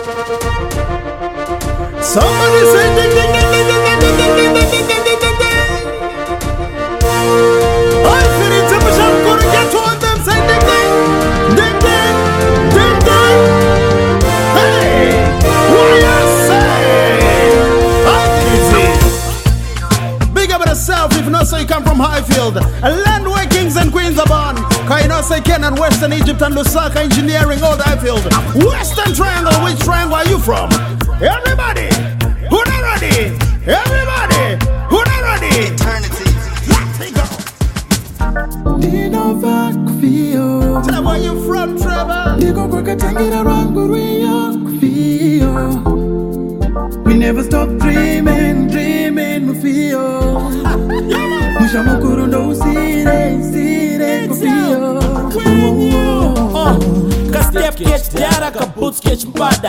Somebody say ding ding ding ding ding ding ding ding ding ding ding ding ding. I feel it, I'm gonna get to them. Say ding ding ding ding ding ding. Hey, what you say? I feel it. Big up yourself if you know so you come from Highfield, a land where kings and queens are born. Cause you know say Canaan, Western Egypt and Lusaka engineering, old Highfield. Western Triangle, which triangle are you from? Everybody, who not ready? Everybody, who not ready? Eternity. Let's go. Nino va kufio. Tell where you from, Trevor. Niko kwa katangira rangu riyo kufio. We never stop dreaming, dreaming mufio. Musha mukuru ndo usire kufio. Ka step catch dara, ka boots catch mpada.